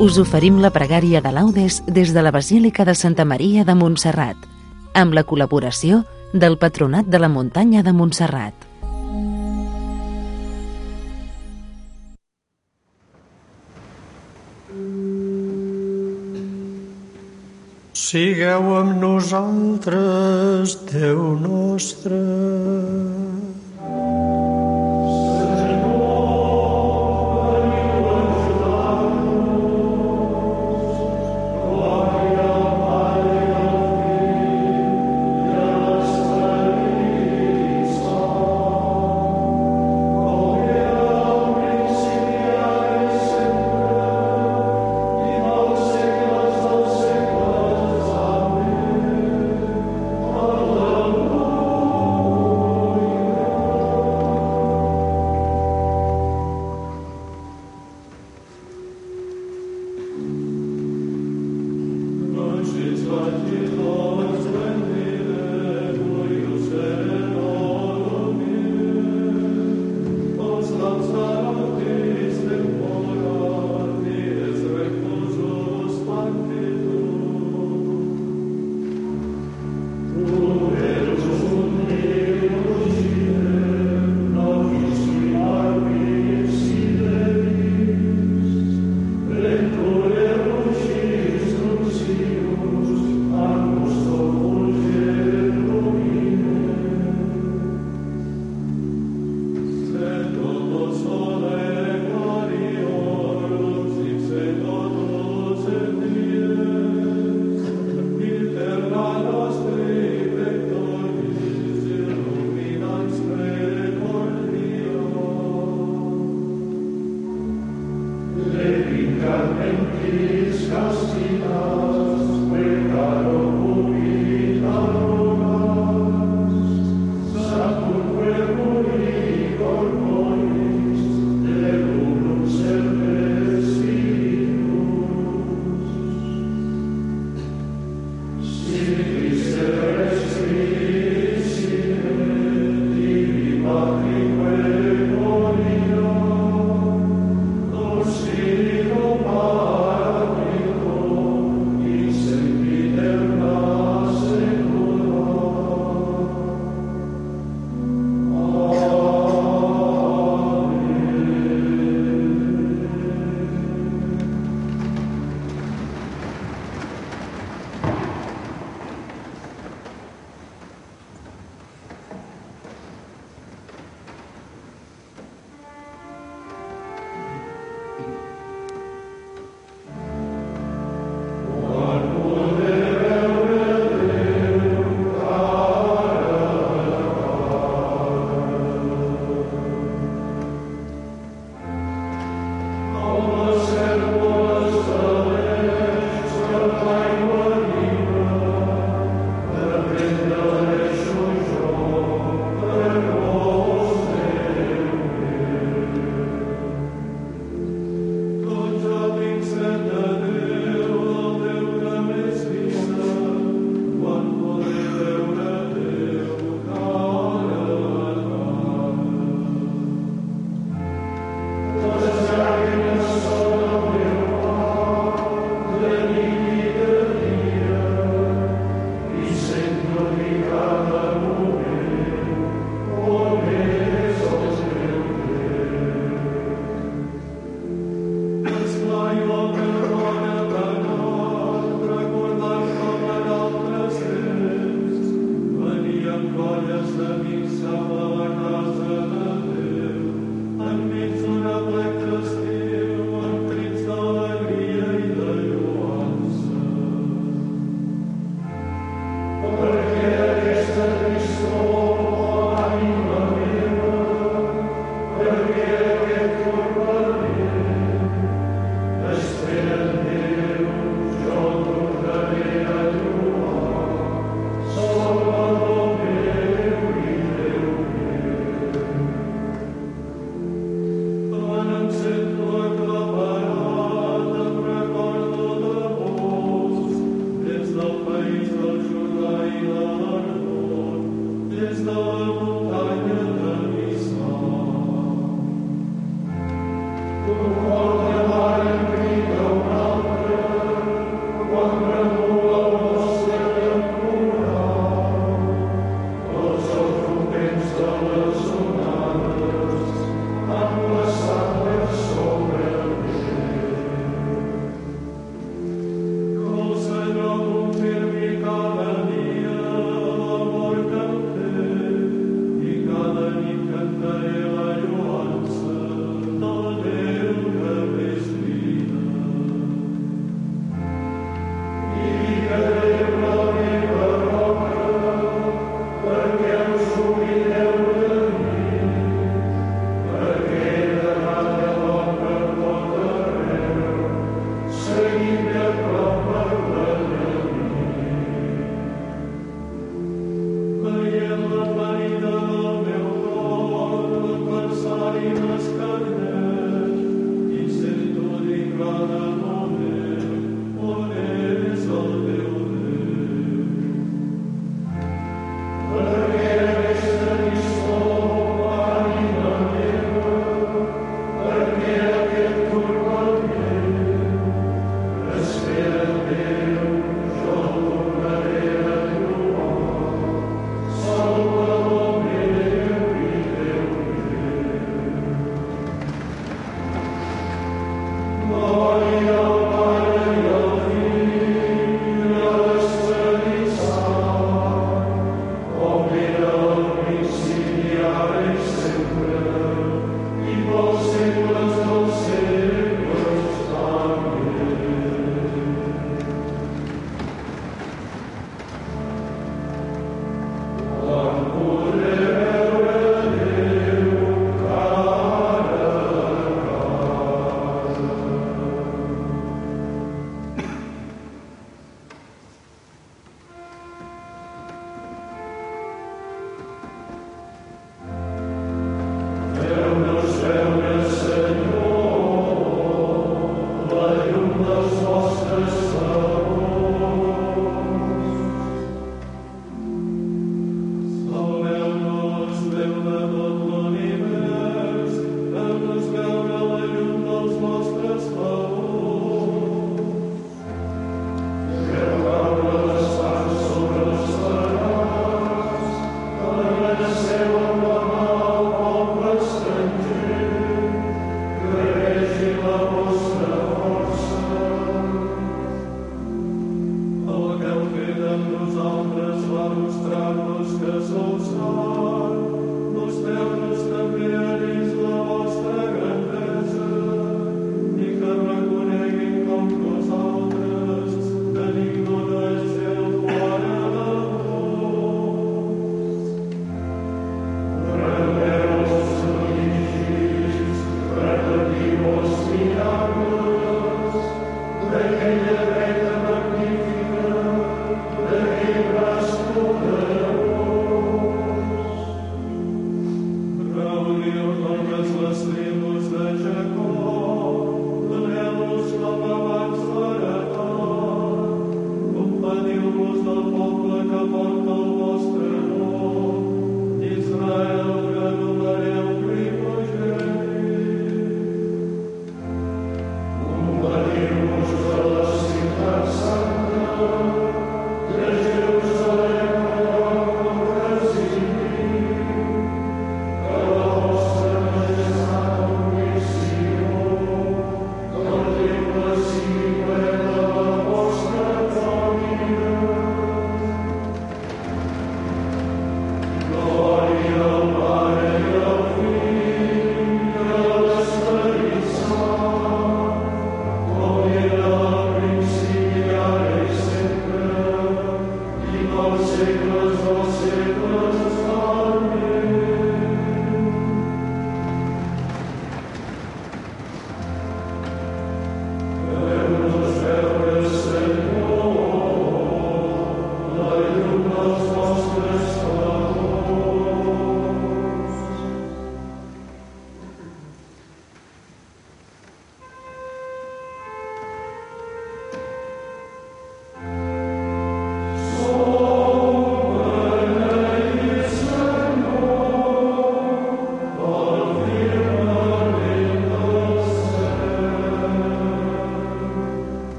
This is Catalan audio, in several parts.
us oferim la pregària de laudes des de la Basílica de Santa Maria de Montserrat, amb la col·laboració del Patronat de la Muntanya de Montserrat. Sigueu amb nosaltres, Déu nostre.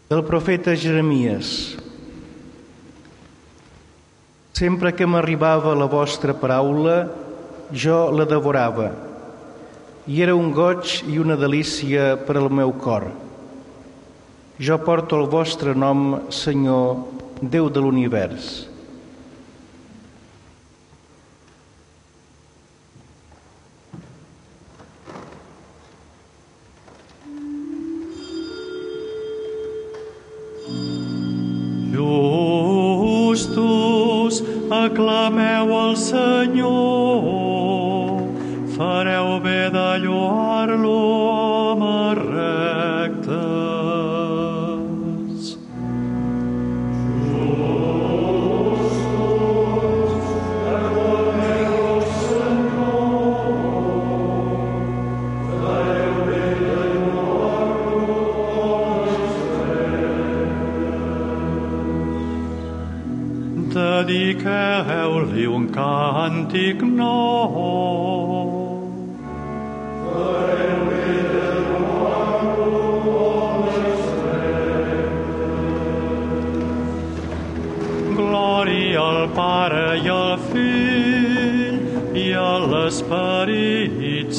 Del profeta Jeremies. Sempre que m'arribava la vostra paraula, jo la devorava, i era un goig i una delícia per al meu cor. Jo porto el vostre nom, Senyor, Déu de l'univers. Justos, aclameu el Senyor, fareu bé de lloar-lo amb rectes. Justos, aclameu el Senyor, fareu bé de lloar-lo dediqueu-li un càntic nou. Fareu bé de lloar-lo amb les rectes. Glòria al Pare i al Fill i a l'Esperit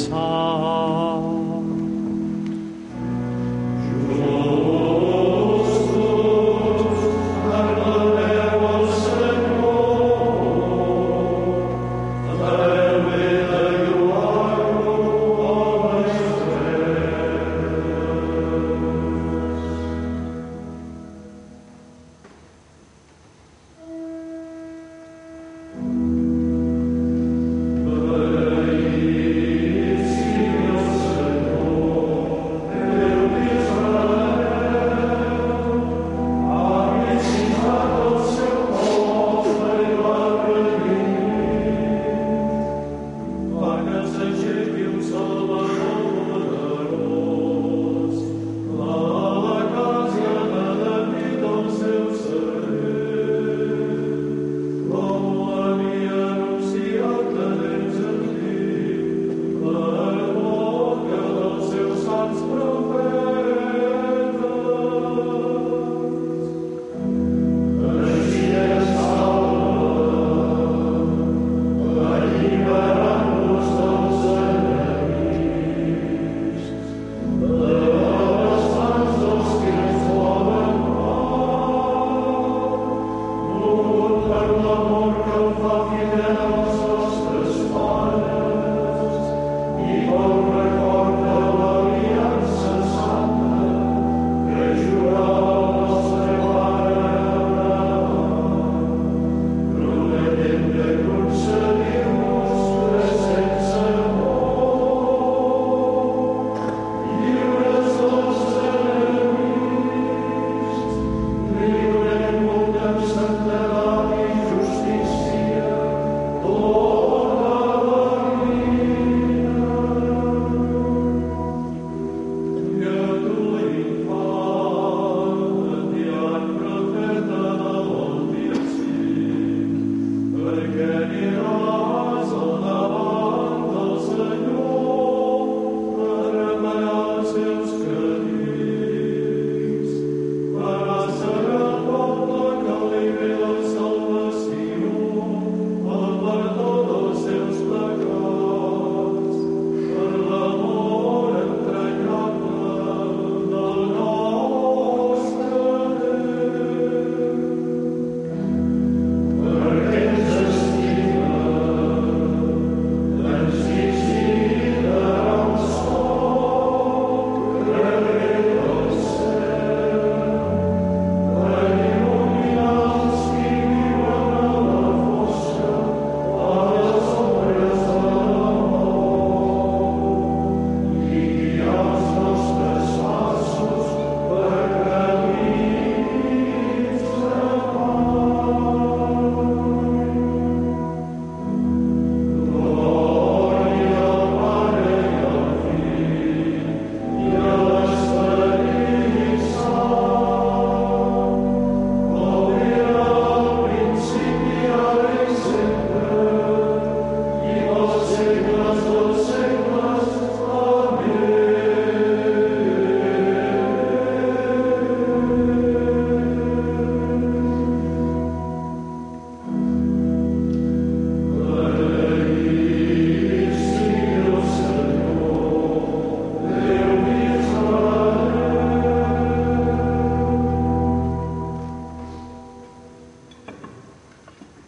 Sant. Para saber el poble que li ve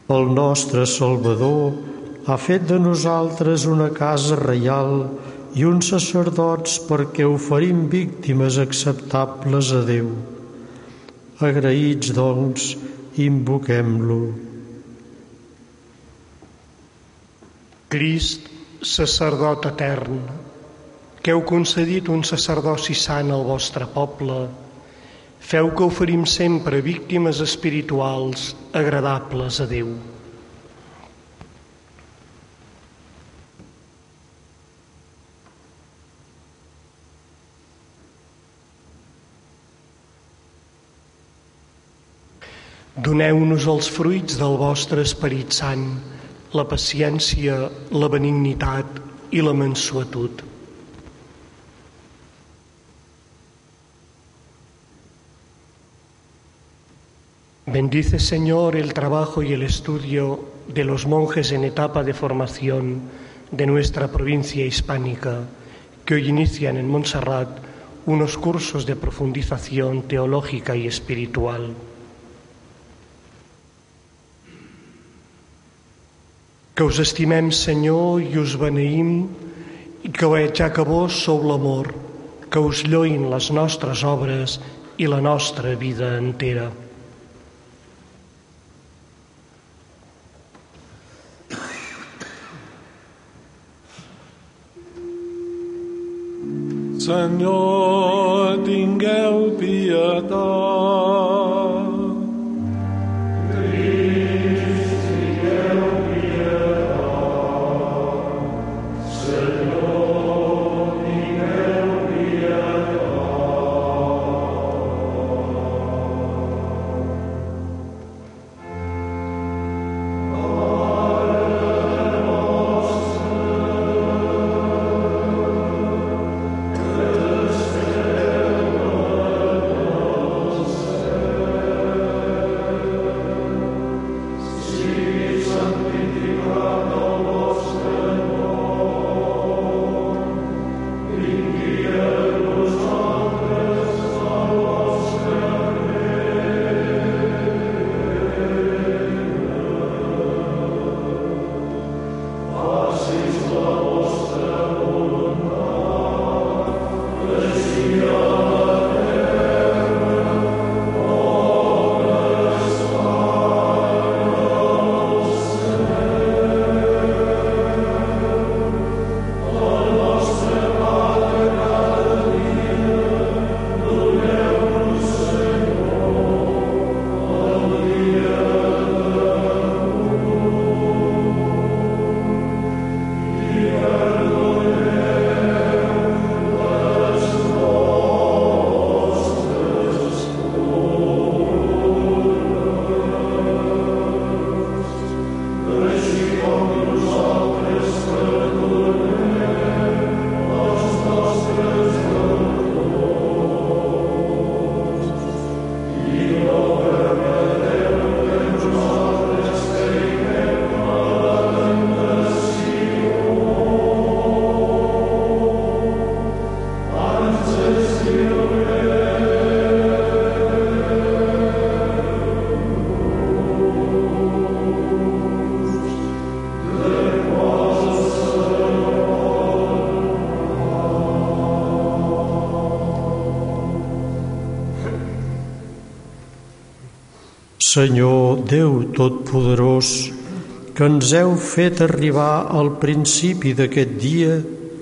El nostre Salvador ha fet de nosaltres una casa reial i uns sacerdots perquè oferim víctimes acceptables a Déu. Agraïts, doncs, invoquem-lo. Crist, sacerdot etern, que heu concedit un sacerdoci sant al vostre poble, feu que oferim sempre víctimes espirituals agradables a Déu. Doneu-nos els fruits del vostre Esperit Sant, la paciència, la benignitat i la mansuetud. Bendice, Señor, el trabajo y el estudio de los monjes en etapa de formación de nuestra provincia hispánica, que hoy inician en Montserrat unos cursos de profundización teológica y espiritual. Que us estimem, Senyor, i us beneïm, i que ja que vos sou l'amor, que us lloïn les nostres obres i la nostra vida entera. Senyor, tingueu pietat. Crist, tingueu pietat. Senyor, tingueu pietat. Senyor Déu Totpoderós, que ens heu fet arribar al principi d'aquest dia,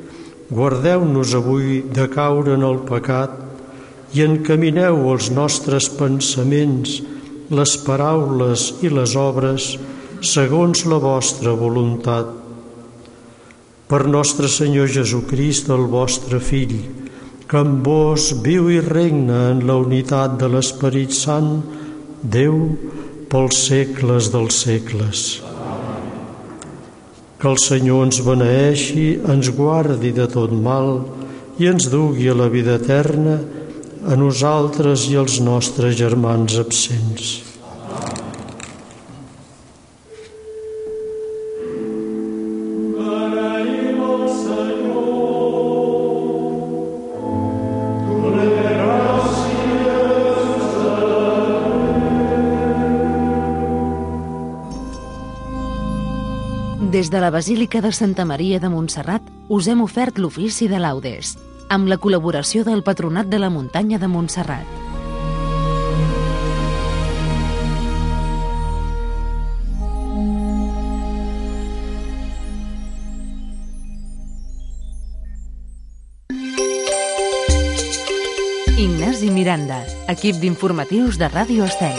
guardeu-nos avui de caure en el pecat i encamineu els nostres pensaments, les paraules i les obres segons la vostra voluntat. Per nostre Senyor Jesucrist, el vostre Fill, que amb vos viu i regna en la unitat de l'Esperit Sant, Déu, pels segles dels segles. Que el Senyor ens beneeixi, ens guardi de tot mal i ens dugui a la vida eterna, a nosaltres i als nostres germans absents. Des de la Basílica de Santa Maria de Montserrat us hem ofert l'ofici de laudes, amb la col·laboració del Patronat de la Muntanya de Montserrat. Ignasi Miranda, equip d'informatius de Ràdio Estel.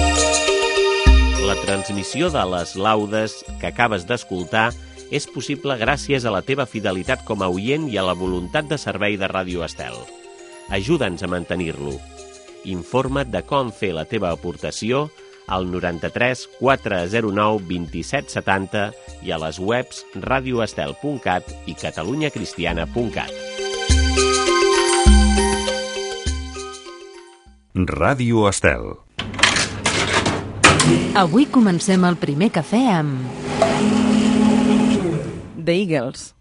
La transmissió de les laudes que acabes d'escoltar és possible gràcies a la teva fidelitat com a oient i a la voluntat de servei de Ràdio Estel. Ajuda'ns a mantenir-lo. Informa't de com fer la teva aportació al 93 409 27 70 i a les webs radioestel.cat i catalunyacristiana.cat. Ràdio Estel. Avui comencem el primer cafè amb The Eagles.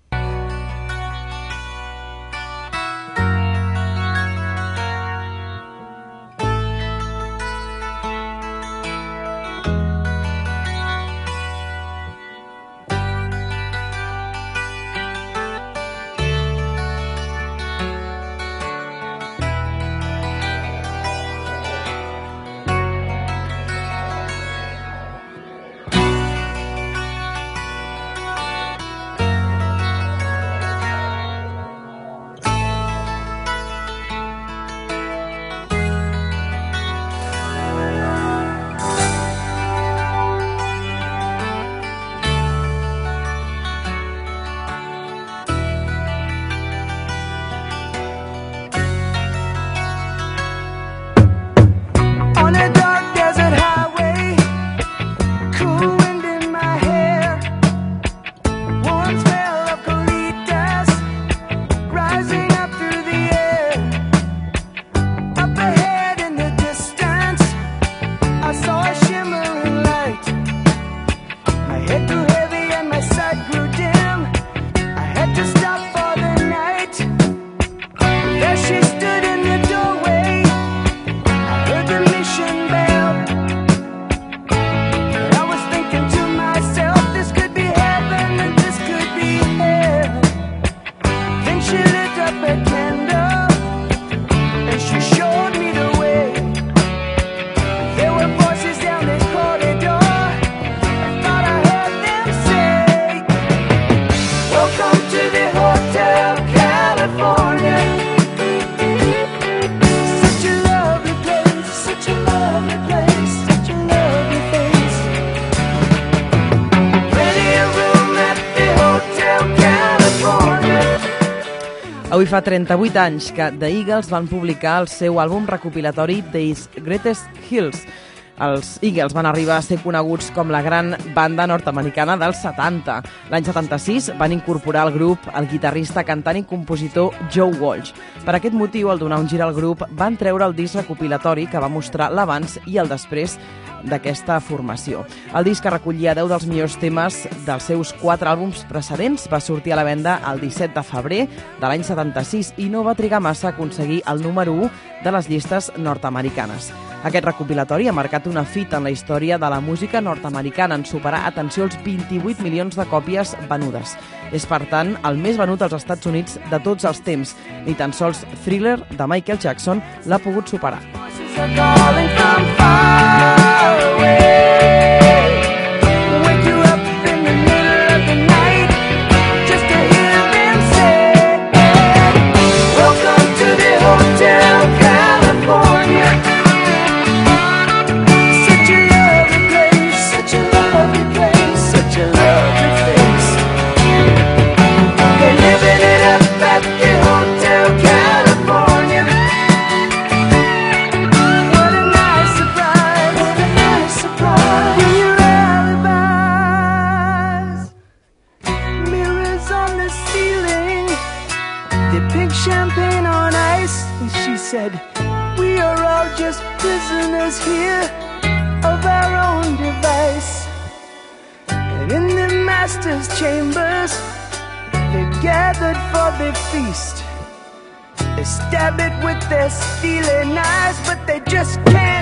Avui fa 38 anys que The Eagles van publicar el seu àlbum recopilatori These Greatest Hits. Els Eagles van arribar a ser coneguts com la gran banda nord-americana dels 70. L'any 76 van incorporar al grup el guitarrista, cantant i compositor Joe Walsh. Per aquest motiu, al donar un gir al grup, van treure el disc recopilatori que va mostrar l'abans i el després d'aquesta formació. El disc, que recollia 10 dels millors temes dels seus 4 àlbums precedents, va sortir a la venda el 17 de febrer de l'any 76 i no va trigar massa a aconseguir el número 1 de les llistes nord-americanes. Aquest recopilatori ha marcat una fita en la història de la música nord-americana en superar, atenció, els 28 milions de còpies venudes. És, per tant, el més venut als Estats Units de tots els temps. Ni tan sols Thriller, de Michael Jackson, l'ha pogut superar. Chambers, they gathered for their feast. They stab it with their steely knives, but they just can't